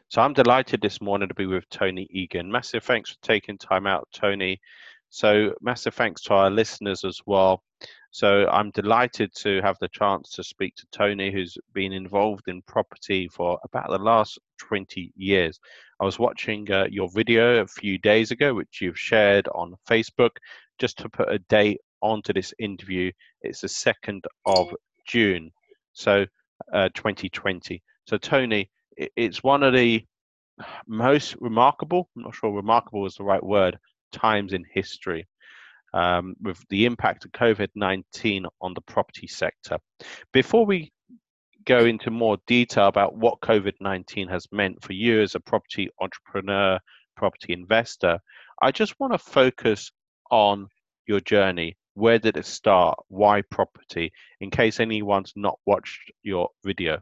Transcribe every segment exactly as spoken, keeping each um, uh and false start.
So I'm delighted this morning to be with Tony Egan. Massive thanks for taking time out, Tony. So massive thanks to our listeners as well. So I'm delighted to have the chance to speak to Tony, who's been involved in property for about the last twenty years. I was watching uh, your video a few days ago, which you've shared on Facebook. Just to put a date onto this interview, it's the second of June, so uh, twenty twenty. So Tony, it's one of the most remarkable, I'm not sure remarkable is the right word, times in history, um, with the impact of COVID nineteen on the property sector. Before we go into more detail about what COVID nineteen has meant for you as a property entrepreneur, property investor, I just want to focus on your journey. Where did it start? Why property? In case anyone's not watched your video.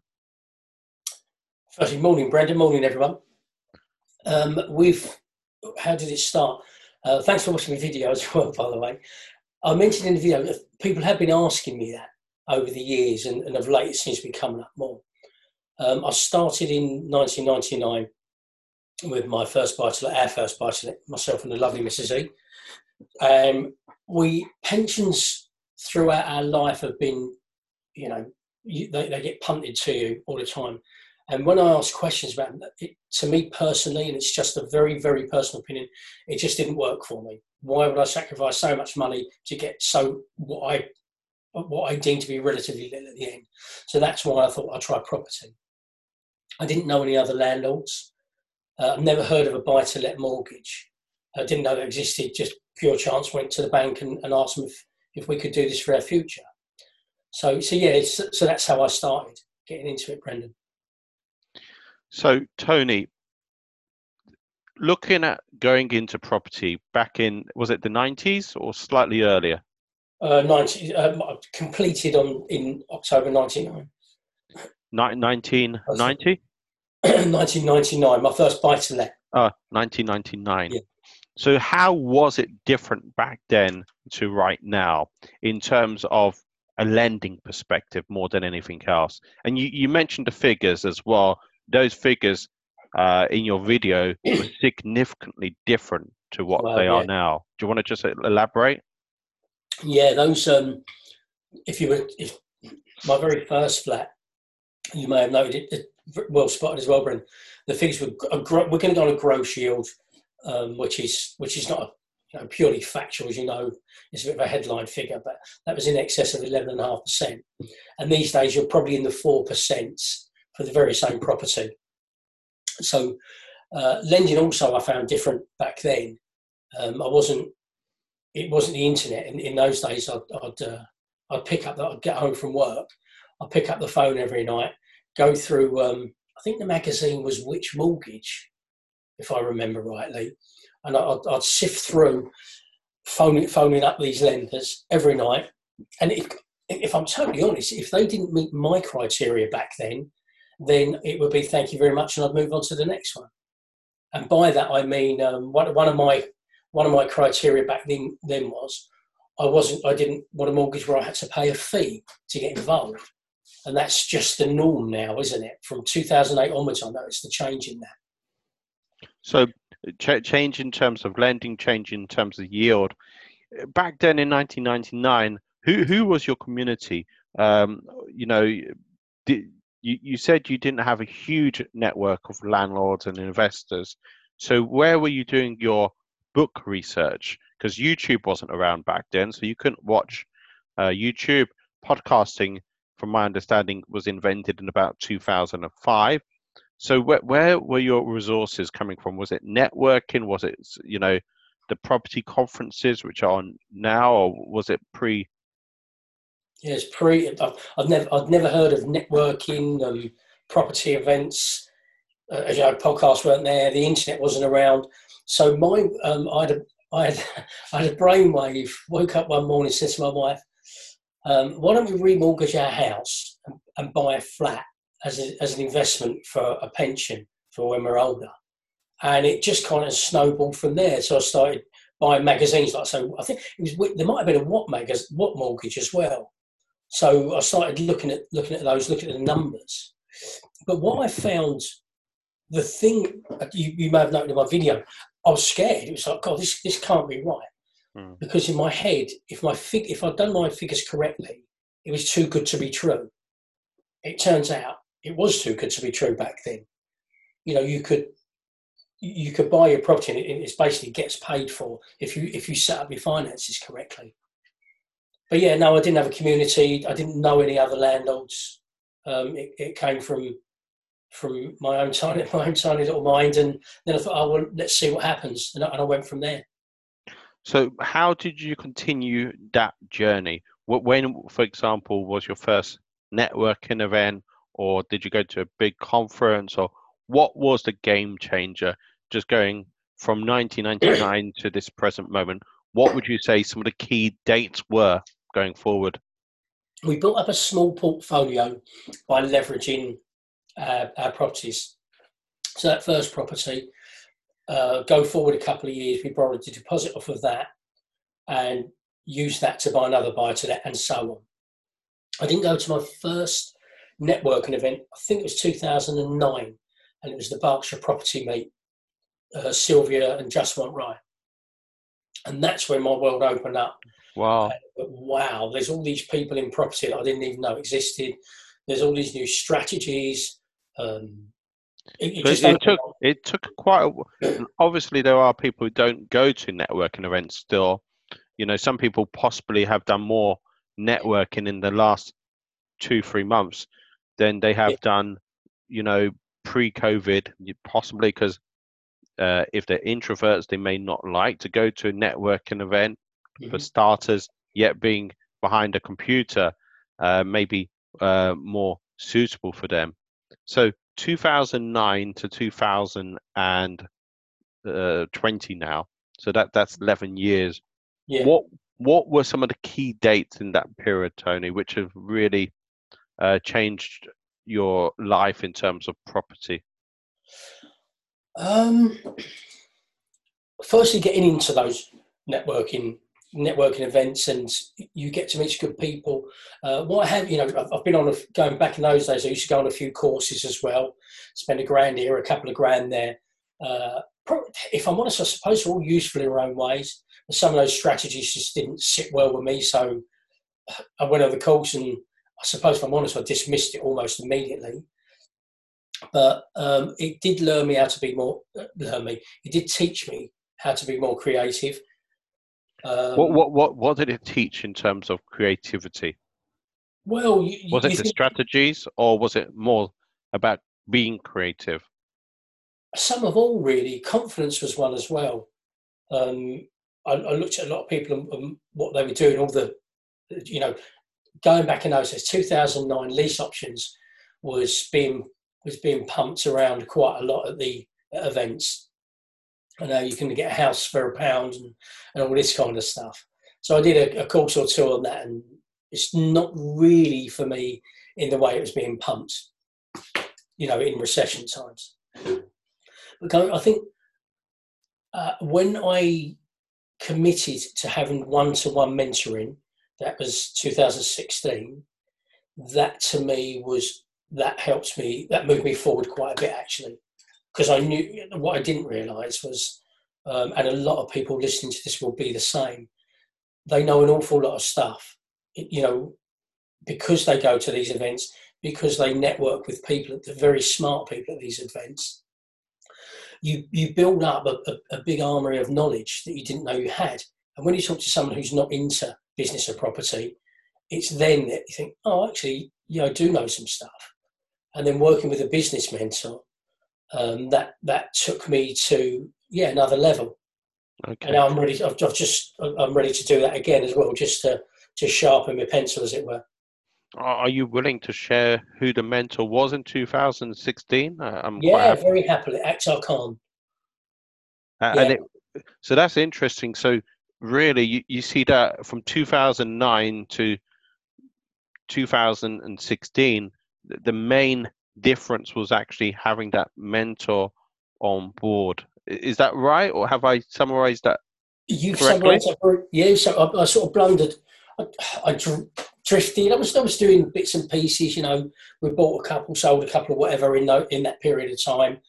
Firstly, morning, Brendan. Morning, everyone. Um, we've, how did it start? Uh, thanks for watching the video as well, by the way. I mentioned in the video that people have been asking me that over the years, and, and of late it seems to be coming up more. Um, I started in nineteen ninety-nine with my first buy-to-let, our first buy-to-let, myself and the lovely Missus E. Um, we, pensions throughout our life have been, you know, you, they, they get punted to you all the time. And when I ask questions about it, to me personally, and it's just a very, very personal opinion, it just didn't work for me. Why would I sacrifice so much money to get so what I what I deem to be relatively little at the end? So that's why I thought I'd try property. I didn't know any other landlords. Uh, I've never heard of a buy-to-let mortgage. I didn't know that existed. Just pure chance went to the bank and, and asked them if, if we could do this for our future. So, so yeah, it's, so that's how I started getting into it, Brendan. So, Tony, looking at going into property back in, was it the nineties or slightly earlier? Uh, ninety, uh, completed on in October ninety-nine. nineteen ninety? nineteen ninety-nine, my first buy-to-let. Uh, nineteen ninety-nine. Yeah. So how was it different back then to right now in terms of a lending perspective more than anything else? And you, you mentioned the figures as well. Those figures uh, in your video were significantly different to what Well, they yeah. are now. Do you want to just elaborate? Yeah, those. Um, if you were, if my very first flat, you may have noted it, it well spotted as well, Brendan. The figures were. A, we're going to go on a gross yield, um, which is which is not a, you know, purely factual, as you know. It's a bit of a headline figure, but that was in excess of eleven and a half percent. And these days, you're probably in the four percent for the very same property. So uh, lending also I found different back then. Um, I wasn't, it wasn't the internet. In, in those days, I'd, I'd, uh, I'd pick up, I'd get home from work, I'd pick up the phone every night, go through, um, I think the magazine was Which Mortgage, if I remember rightly. And I'd, I'd sift through phoning, phoning up these lenders every night. And if, if I'm totally honest, if they didn't meet my criteria back then, then it would be thank you very much, and I'd move on to the next one. And by that I mean um, one, one of my one of my criteria back then then was I wasn't I didn't want a mortgage where I had to pay a fee to get involved, and that's just the norm now, isn't it? From two thousand eight onwards, I noticed the change in that. So ch- change in terms of lending, change in terms of yield. Back then in nineteen ninety-nine, who who was your community? Um, you know, did, You, you said you didn't have a huge network of landlords and investors. So where were you doing your book research? Because YouTube wasn't around back then, so you couldn't watch uh, YouTube. Podcasting, from my understanding, was invented in about two thousand five. So where, where were your resources coming from? Was it networking? Was it, you know, the property conferences, which are on now, or was it pre? Yeah, it's pre. I've, I've never, I've never heard of networking, um, property events. Uh, as you know, podcasts weren't there. The internet wasn't around. So my, um, I had, a, I had, I had a brainwave. Woke up one morning, said to my wife, um, "Why don't we remortgage our house and, and buy a flat as a, as an investment for a pension for when we're older?" And it just kind of snowballed from there. So I started buying magazines. Like so, I think it was there might have been a What magazine, What Mortgage as well. So I started looking at looking at those, looking at the numbers. But what I found the thing you, you may have noted in my video, I was scared. It was like, God, this this can't be right. Mm. Because in my head, if my fig, if I'd done my figures correctly, it was too good to be true. It turns out it was too good to be true back then. You know, you could you could buy your property and it, it basically gets paid for if you if you set up your finances correctly. But yeah, no, I didn't have a community. I didn't know any other landlords. Um, it, it came from from my own tiny my own tiny little mind, and then I thought, oh well, let's see what happens, and I, and I went from there. So, how did you continue that journey? When, for example, was your first networking event, or did you go to a big conference, or what was the game changer? Just going from nineteen ninety-nine to this present moment, what would you say some of the key dates were going forward? We built up a small portfolio by leveraging uh, our properties. So that first property, uh, go forward a couple of years, we borrowed the deposit off of that and used that to buy another buy to let, and so on. I didn't go to my first networking event, I think it was two thousand nine, and it was the Berkshire Property Meet, uh, Sylvia and Just Want Right. And that's when my world opened up. Wow. Uh, wow, there's all these people in property that I didn't even know existed. There's all these new strategies. Um, it, it, just it, took, it took quite a, obviously there are people who don't go to networking events still. You know, some people possibly have done more networking in the last two, three months than they have yeah. done, you know, pre-COVID, possibly because uh, if they're introverts, they may not like to go to a networking event. Mm-hmm. For starters, yet being behind a computer uh, may be uh, more suitable for them. So two thousand nine to two thousand twenty now, so that that's eleven years. Yeah. What what were some of the key dates in that period, Tony, which have really uh, changed your life in terms of property? Um, firstly, getting into those networking networking events, and you get to meet good people. Uh, what I have, you know, I've, I've been on a, going back in those days, I used to go on a few courses as well, spend a grand here, a couple of grand there. Uh, if I'm honest, I suppose they're all useful in their own ways. But some of those strategies just didn't sit well with me, so I went on the course, and I suppose if I'm honest, I dismissed it almost immediately. But um, it did learn me how to be more, learn me, it did teach me how to be more creative. Um, what what what what did it teach in terms of creativity? Well, you, was it you the think, strategies, or was it more about being creative? Some of all, really. Confidence was one as well. Um, I, I looked at a lot of people and, and what they were doing. All the, you know, going back in those days, two thousand nine, lease options was being was being pumped around quite a lot at the at events. I know you can get a house for a pound and, and all this kind of stuff. So I did a, a course or two on that, and it's not really for me in the way it was being pumped, you know, in recession times. But I think uh, when I committed to having one-to-one mentoring, that was two thousand sixteen, that to me was, that helped me, that moved me forward quite a bit actually. Because I knew, what I didn't realise was, um, and a lot of people listening to this will be the same, they know an awful lot of stuff, you know, because they go to these events, because they network with people, the very smart people at these events. You you build up a, a, a big armoury of knowledge that you didn't know you had. And when you talk to someone who's not into business or property, it's then that you think, oh, actually, yeah, I do know some stuff. And then working with a business mentor, Um, that that took me to yeah another level, okay. And now I'm ready. I've, I've just I'm ready to do that again as well, just to to sharpen my pencil, as it were. Are you willing to share who the mentor was in two thousand sixteen? I'm yeah, very happily, Akhtar Khan. Uh, yeah. And it, so that's interesting. So really, you, you see that from two thousand nine to two thousand sixteen, the main difference was actually having that mentor on board. Is that right, or have I summarized that You've correctly? summarized that. Yeah, so I, I sort of blundered. I, I drifted. I was I was doing bits and pieces. You know, we bought a couple, sold a couple, or whatever in that in that period of time.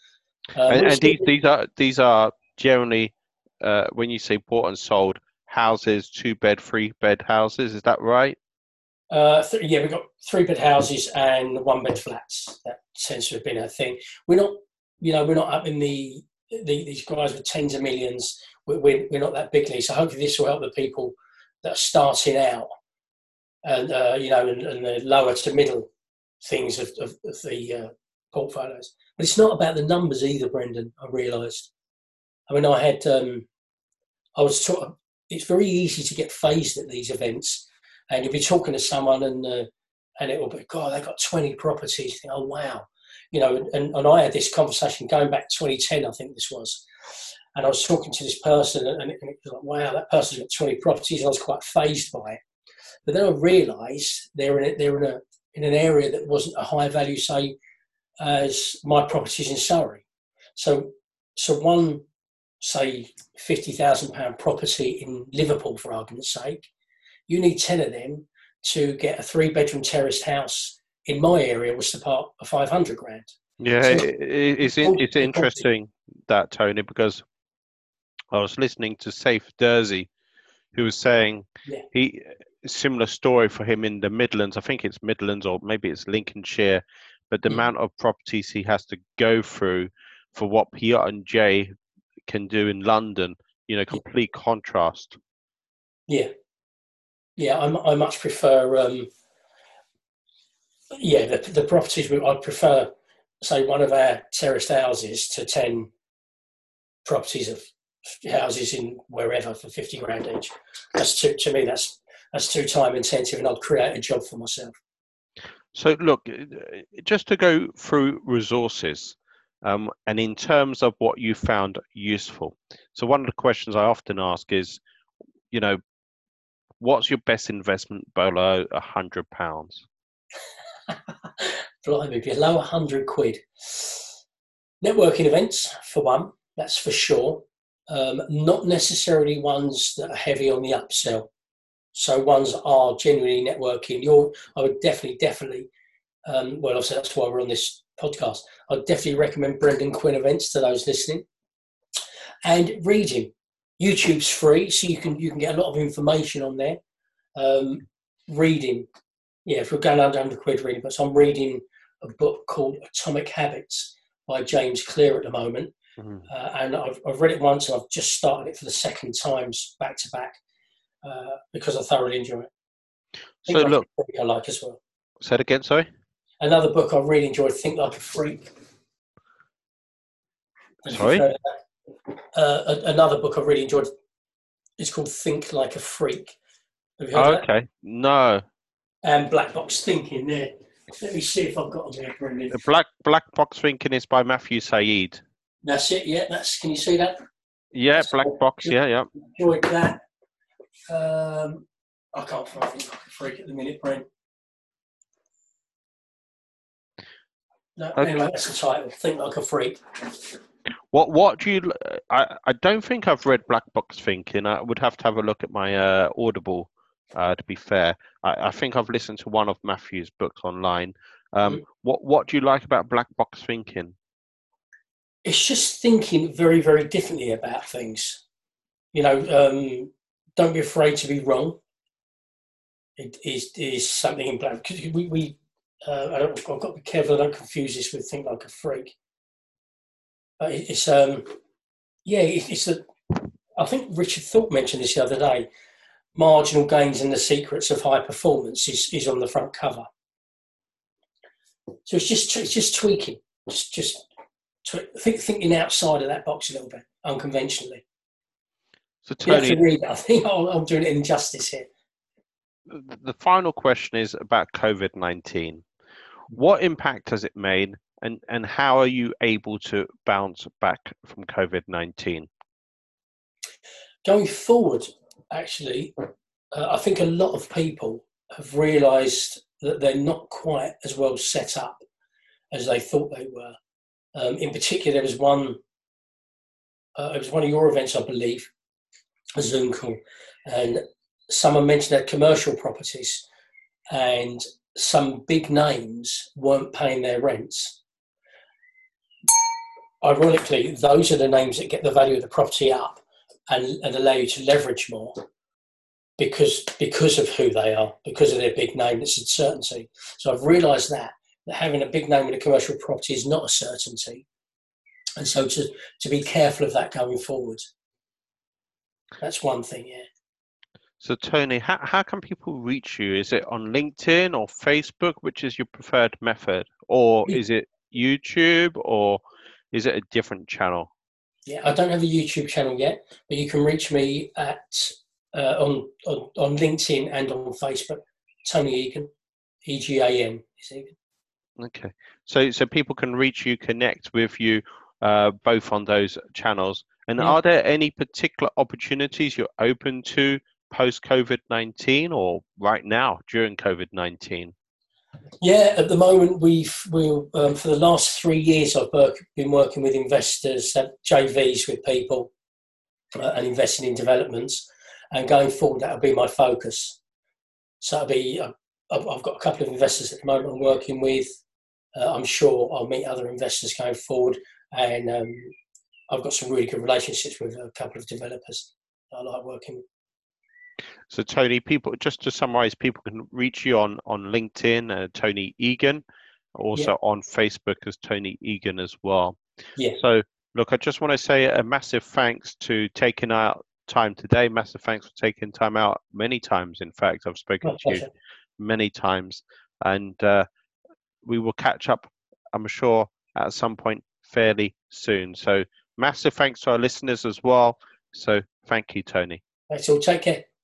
Um, And, we've and still, these these are these are generally uh, when you say bought and sold houses, two bed, three bed houses. Is that right? uh, th- yeah, we've got three bed houses and one bed flats. That tends to have been a thing. We're not, you know, we're not up in the, the these guys with tens of millions. We're, we're, we're not that bigly. So hopefully this will help the people that are starting out and, uh, you know, and, and the lower to middle things of, of, of the uh, portfolios. But it's not about the numbers either, Brendan, I realised. I mean, I had, um, I was taught, it's very easy to get phased at these events, and you'll be talking to someone and uh, and it will be, God, they've got twenty properties. You think, oh, wow. You know, and, and I had this conversation going back twenty ten, I think this was, and I was talking to this person and it, and it was like, wow, that person's got twenty properties. And I was quite phased by it. But then I realised they're in a, they're in a in an area that wasn't a high value, say, as my properties in Surrey. So, so one, say, fifty thousand pound property in Liverpool, for argument's sake, you need ten of them to get a three bedroom terraced house in my area, was the part of five hundred grand. Yeah, So it, it- it's in, it's interesting that, Tony, because I was listening to Safe Dersey, who was saying yeah, he similar story for him in the Midlands. I think it's Midlands or maybe it's Lincolnshire, but the mm, amount of properties he has to go through for what P R and J can do in London, you know, yeah, complete contrast. yeah, yeah. I, I much prefer, um, yeah, the, the properties. I prefer, say, one of our terraced houses to ten properties of houses in wherever for fifty grand each. That's too, to me, that's that's too time intensive, and I'd create a job for myself. So look, uh, just to go through resources, um, and in terms of what you found useful. So one of the questions I often ask is, you know, what's your best investment below a hundred pounds? Blimey, below a hundred quid. Networking events, for one, that's for sure. Um, not necessarily ones that are heavy on the upsell. So ones that are genuinely networking. You're, I would definitely, definitely. Um, well, obviously that's why we're on this podcast. I'd definitely recommend Brendan Quinn events to those listening. And reading. YouTube's free, so you can you can get a lot of information on there. Um, reading. Yeah, if we're going under one hundred quid reading, but so I'm reading a book called Atomic Habits by James Clear at the moment. Mhm. Uh, and I've, I've read it once and I've just started it for the second times back to back uh, because I thoroughly enjoy it. So Think Like look, a Freak I like as well. say it again, sorry. Another book I really enjoyed, Think Like a Freak. And if you've Sorry. heard of that. Uh, another book I really enjoyed, it's called Think Like a Freak. Have you heard Oh, of that? okay. No. And Black Box Thinking there. Let me see if I've got them there, Brendan. The Black Black Box Thinking is by Matthew Said. That's it, yeah, that's, can you see that? Yeah, That's Black cool. Box. Yeah, yeah. Enjoyed that. Um, I can't find Think Like a Freak at the minute, Brent. No, Okay. anyway, that's the title. Think Like a Freak. What what do you? I I don't think I've read Black Box Thinking. I would have to have a look at my uh, Audible. Uh, to be fair, I, I think I've listened to one of Matthew's books online. Um, Mhm. what what do you like about Black Box Thinking? It's just thinking very, very differently about things. You know, um, don't be afraid to be wrong. It is is something in black. Because we, we uh, I don't, I've got to be careful I don't confuse this with Think Like a Freak. But it, it's um, yeah, it, it's a. I think Richard Thorpe mentioned this the other day. Marginal Gains and the Secrets of High Performance is, is on the front cover. So it's just it's just tweaking, just just tw- think, thinking outside of that box a little bit, unconventionally. So You have Tony, to read it. I think I'm, I'm doing it injustice here. the final question is about COVID nineteen. What impact has it made, and and how are you able to bounce back from COVID nineteen? Going forward, actually, uh, I think a lot of people have realised that they're not quite as well set up as they thought they were. Um, in particular, there was one. Uh, it was one of your events, I believe, a Zoom call, and someone mentioned their commercial properties, and some big names weren't paying their rents. ironically, those are the names that get the value of the property up and, and allow you to leverage more because because of who they are, because of their big name. It's a certainty. So I've realised that, that having a big name in a commercial property is not a certainty. And so to, to be careful of that going forward. That's one thing, yeah. So Tony, how, how can people reach you? Is it on LinkedIn or Facebook, which is your preferred method? Or is it YouTube, or is it a different channel? Yeah, I don't have a YouTube channel yet, but you can reach me at uh, on, on on LinkedIn and on Facebook. Tony Egan, E G A N is Egan. Okay, so so people can reach you, connect with you, uh, both on those channels. And Yeah. Are there any particular opportunities you're open to post COVID nineteen or right now during COVID nineteen? Yeah, at the moment we've we um, for the last three years I've work, been working with investors, uh, J Vs with people, uh, and investing in developments. And going forward, that'll be my focus. So it'll be uh, I've, I've got a couple of investors at the moment I'm working with. Uh, I'm sure I'll meet other investors going forward, and um, I've got some really good relationships with a couple of developers that I like working with. So Tony, people, just to summarize, people can reach you on, on LinkedIn, uh, Tony Egan, also Yeah. on Facebook as Tony Egan as well. Yeah. So look, I just want to say a massive thanks to taking out time today. Massive thanks for taking time out many times. In fact, I've spoken My to pleasure. you many times, and uh, we will catch up, I'm sure, at some point fairly soon. So massive thanks to our listeners as well. So thank you, Tony. Right, so take care.